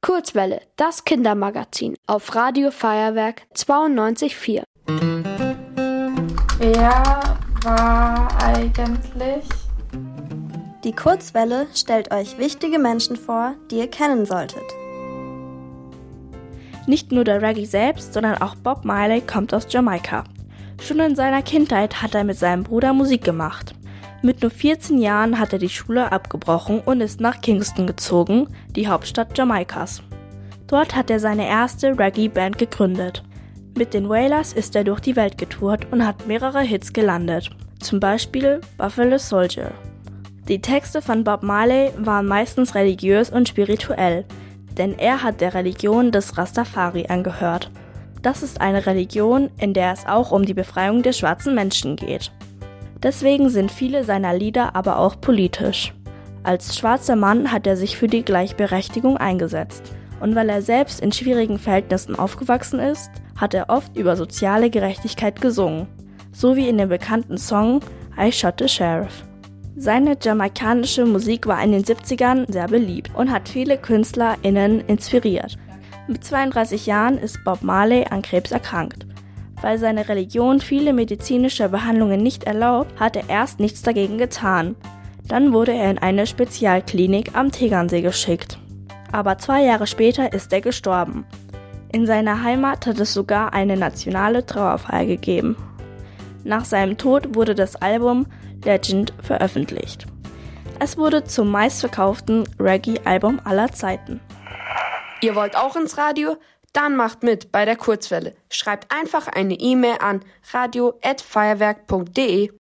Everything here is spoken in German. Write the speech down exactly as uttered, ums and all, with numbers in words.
Kurzwelle, das Kindermagazin auf Radio Feuerwerk zweiundneunzig Komma vier. Wer war eigentlich? Die Kurzwelle stellt euch wichtige Menschen vor, die ihr kennen solltet. Nicht nur der Reggae selbst, sondern auch Bob Marley kommt aus Jamaika. Schon in seiner Kindheit hat er mit seinem Bruder Musik gemacht. Mit nur vierzehn Jahren hat er die Schule abgebrochen und ist nach Kingston gezogen, die Hauptstadt Jamaikas. Dort hat er seine erste Reggae-Band gegründet. Mit den Wailers ist er durch die Welt getourt und hat mehrere Hits gelandet, zum Beispiel Buffalo Soldier. Die Texte von Bob Marley waren meistens religiös und spirituell, denn er hat der Religion des Rastafari angehört. Das ist eine Religion, in der es auch um die Befreiung der schwarzen Menschen geht. Deswegen sind viele seiner Lieder aber auch politisch. Als schwarzer Mann hat er sich für die Gleichberechtigung eingesetzt. Und weil er selbst in schwierigen Verhältnissen aufgewachsen ist, hat er oft über soziale Gerechtigkeit gesungen. So wie in dem bekannten Song I Shot the Sheriff. Seine jamaikanische Musik war in den siebzigern sehr beliebt und hat viele KünstlerInnen inspiriert. Mit zweiunddreißig Jahren ist Bob Marley an Krebs erkrankt. Weil seine Religion viele medizinische Behandlungen nicht erlaubt, hat er erst nichts dagegen getan. Dann wurde er in eine Spezialklinik am Tegernsee geschickt. Aber zwei Jahre später ist er gestorben. In seiner Heimat hat es sogar eine nationale Trauerfeier gegeben. Nach seinem Tod wurde das Album Legend veröffentlicht. Es wurde zum meistverkauften Reggae-Album aller Zeiten. Ihr wollt auch ins Radio? Dann macht mit bei der Kurzwelle. Schreibt einfach eine E-Mail an radio at feuerwerk punkt de.